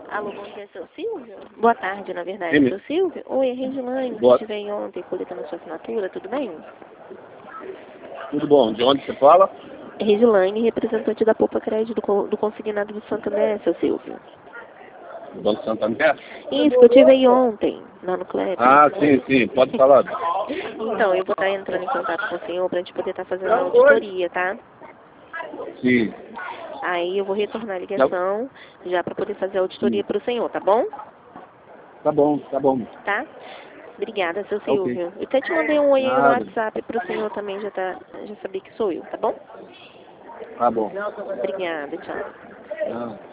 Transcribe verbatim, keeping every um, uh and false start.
Alô, bom dia, seu Silvio? Boa tarde, na verdade, Sim. seu Silvio. Oi, é Regilaine, que Boa. estive aí ontem coletando sua assinatura, tudo bem? Tudo bom. De onde você fala? Regilaine, representante da Poupa Crédito do, co- do consignado do Santander, seu Silvio. Do Banco Santander? Isso, que eu tive aí ontem, lá no Kleber. Ah, sim, sim. Pode falar. Então, eu vou estar entrando em contato com o senhor pra gente poder estar fazendo a auditoria, tá? Sim. Aí eu vou retornar a ligação já pra poder fazer a auditoria Sim. pro senhor, tá bom? Tá bom, tá bom. Tá? Obrigada, seu Tá ok. Silvio. Eu até te mandei um oi aí no Nada. WhatsApp pro senhor também já, tá, já saber que sou eu, tá bom? Tá bom. Obrigada, tchau. Ah.